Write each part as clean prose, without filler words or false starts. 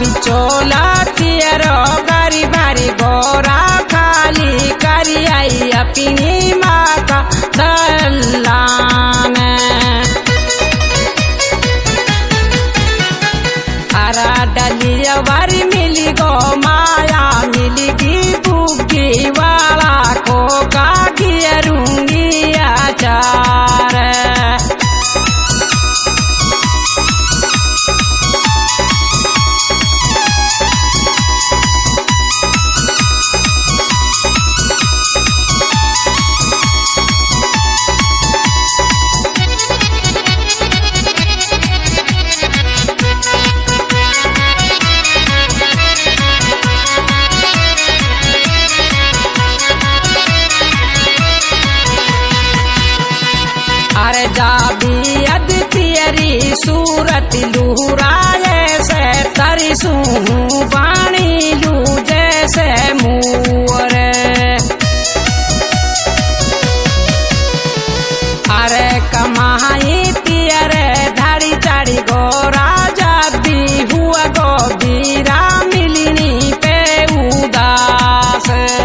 बिचोला तियरो गरी बारी गोरा खाली करी आई अपनी माँ का दल्लान हरा डलिया वारी मिली गो माया मिली बुग्गी वाला को का घेरूंगी आचार अरे जाबी अद तियरी सूरत लुहुराए से तरिसू बाणी लू जैसे मूर अरे कमाई तियरे धड़ी चढ़ी गो राजा भी हुआ गो बीरा मिलनी पे उदास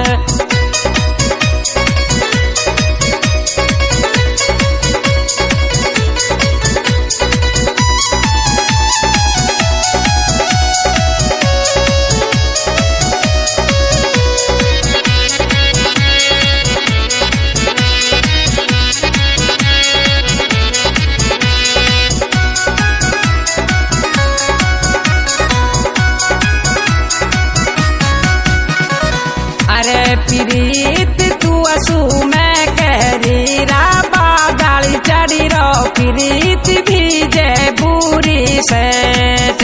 अरे प्रीत तू असू मैं कहरी रा बादल चढ़ी रो प्रीत भीजे बुरी सेठ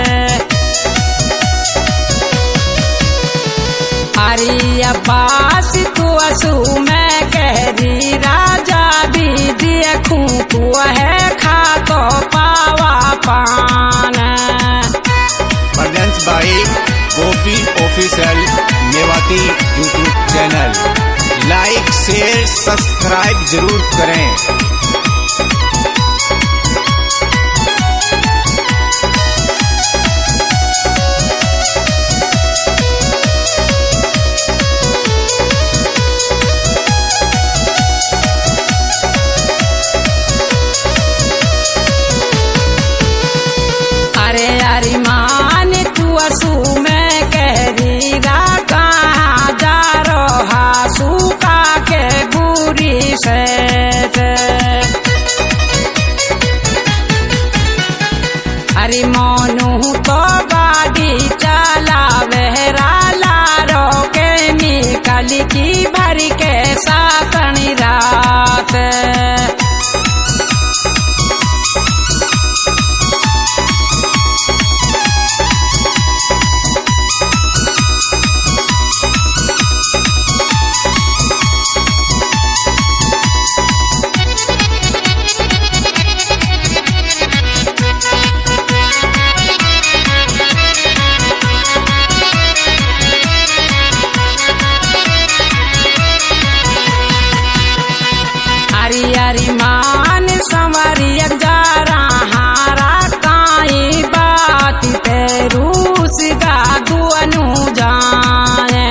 अरे अब्बास तू असू मैं कहरी राजा भी देखूं तू है खा तो पावा पान presents by Gopi official Mewati YouTube channel like share subscribe जरूर करें। अरे अरिमान तू असू मैं कहरी रा कहाँ जा रहा सूखा के बुरी सेठ अरे मोनू तो गाड़ी चला बहरा लारो के निकल की भर के साकनी रात हरी मान संवरियक जा रहा काई बात पे रूस का दुअनु जाने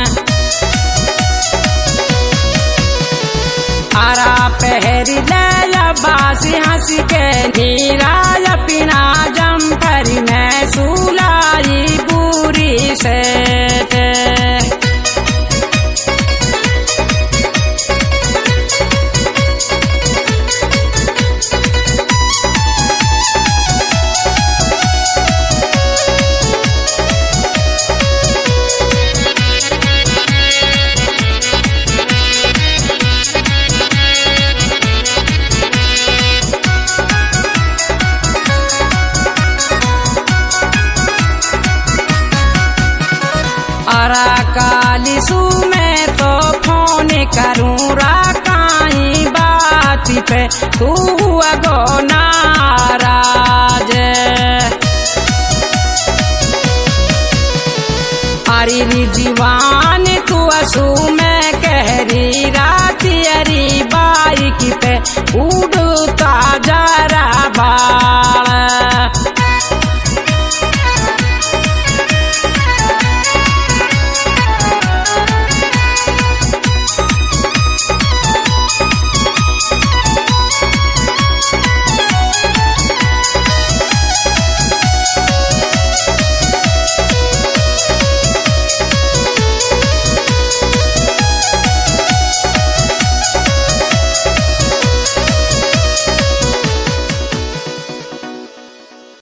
हरा पहरी ले बासी हंसी के नीरा पिना जम्पर में सुलाई बुरी सेठ कालिसू में तो फोन करूँ राकाई बात पे तू हुआ गो नाराज अरे जीवान तू असू में कहरी रात अरी बाइक पे उड़ता जा रहा बाल